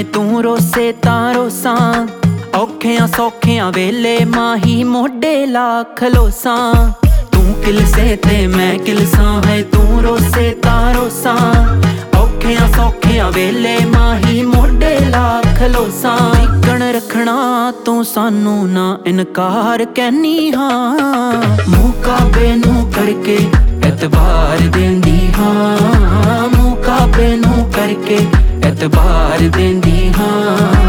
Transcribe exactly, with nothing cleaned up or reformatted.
ਹੈ ਤੂੰ ਰੋਸੇ ਤਾਂ ਰੋਸਾਂ, ਔਖਿਆਂ ਸੌਖਿਆਂ ਵੇਲੇ ਮਾਹੀ ਮੋਢੇ ਲਾ ਖਲੋਸਾਂ। ਤੂੰ ਕਿਲਸੇ ਤੇ ਮੈਂ ਕਿਲਸਾਂ ਹੈ ਤੂੰ ਰੋਸੇ ਤਾਂ ਰੋਸਾਂ, ਔਖਿਆਂ ਸੌਖਿਆਂ ਵੇਲੇ ਮਾਹੀ ਮੋਢੇ ਲਾ ਖਲੋਸਾਂ। ਟਿਕਣ ਰੱਖਣਾ ਤੂੰ ਸਾਨੂੰ ਨਾ ਇਨਕਾਰ ਕਹਿਨੀ ਹਾਂ, ਮੁਕਾਬੇ ਨੂੰ ਕਰਕੇ ਐਤਬਾਰ ਦੇਂਦੀ ਹਾਂ, ਮੁਕਾਬੇ ਨੂੰ ਕਰਕੇ ਐਤਬਾਰ ਦੇਂਦੀ ਹਾਂ।